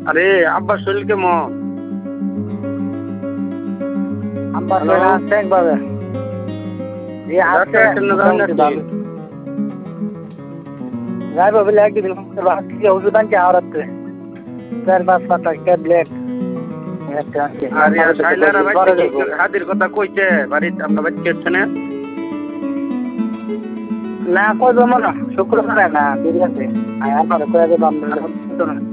আরে আব্বার শরীর কেমন? আব্বার শরীর আছে একভাবে। যাইব বলে একদিন ওষুধ আনছি আওড়াতে 4-5 পাতা ট্যাবলেট হাতির কথা কইছে বাড়িতে আপনার বাড়িতে হচ্ছে না? না কই জমা না শুক্রবারে না দেরি আছে আমার কয়ে দেবো আপনার